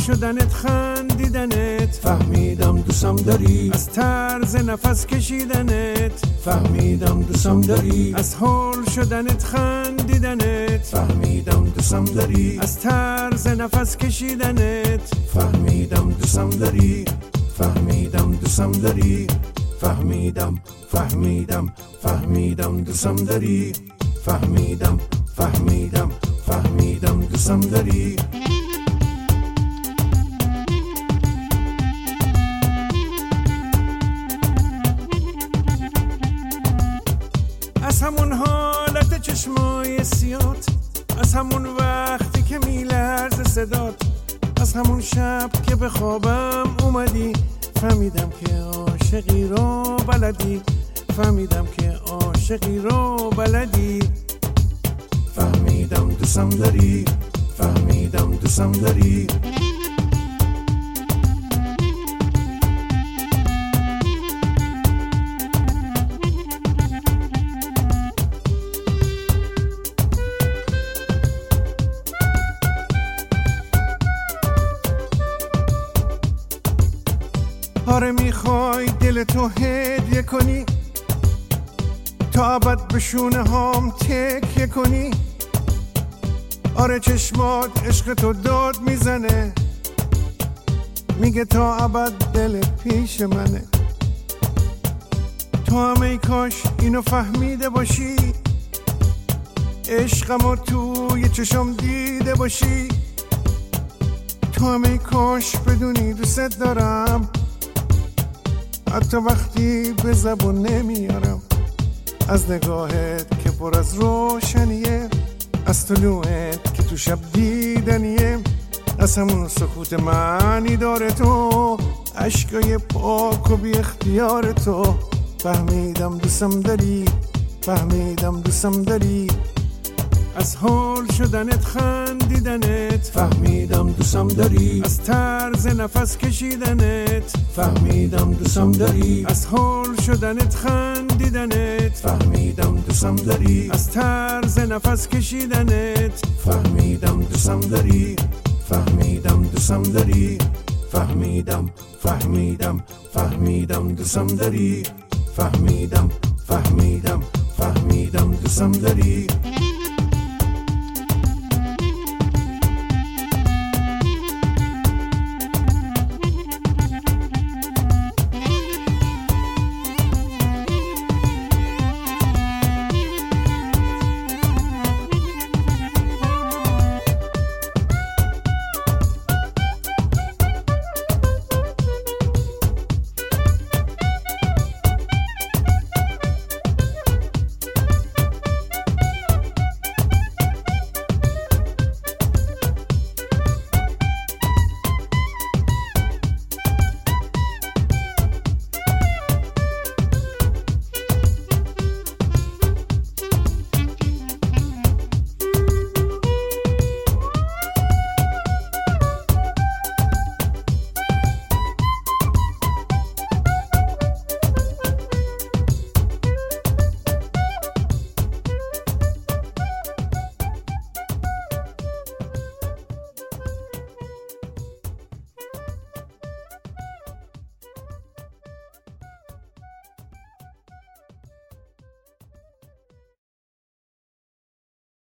شدنت خندیدنت فهمیدم دوستم داری، از طرز نفس کشیدنت فهمیدم دوستم داری، از هول شدنت خندیدنت فهمیدم دوستم داری، از طرز نفس کشیدنت فهمیدم دوستم داری، فهمیدم دوستم داری، فهمیدم فهمیدم فهمیدم دوستم داری، فهمیدم فهمیدم فهمیدم دوستم داری. از همون حالت چشمای سیات، از همون وقتی که میلرزه صدات، از همون شب که به خوابم اومدی، فهمیدم که عاشقی رو بلدی، فهمیدم که عاشقی رو بلدی. فهمیدم دوستم داری، فهمیدم دوستم داری. آره میخوای دل تو هدیه کنی، تا ابد به شونه هام تکیه کنی. آره چشمات عشق تو داد میزنه، میگه تا ابد دلت پیش منه. تو هم ای کاش اینو فهمیده باشی، عشقمو توی چشم دیده باشی. تو هم ای کاش بدونی دوست دارم، حتی وقتی به زبون نمیارم. از نگاهت که پر از روشنیه، از طلوعت که تو شب دیدنیه، از همون سکوت معنی داره تو، عشقای پاک و بی اختیار تو. فهمیدم دوستم داری، فهمیدم دوستم داری. از هول شدنت خندیدنت فهمیدم دوستم داری، از طرز نفس کشیدنت فهمیدم دوستم داری، از هول شدنت خندیدنت فهمیدم دوستم داری، از طرز نفس کشیدنت فهمیدم دوستم داری، فهمیدم دوستم داری، فهمیدم فهمیدم فهمیدم دوستم داری، فهمیدم فهمیدم فهمیدم دوستم داری.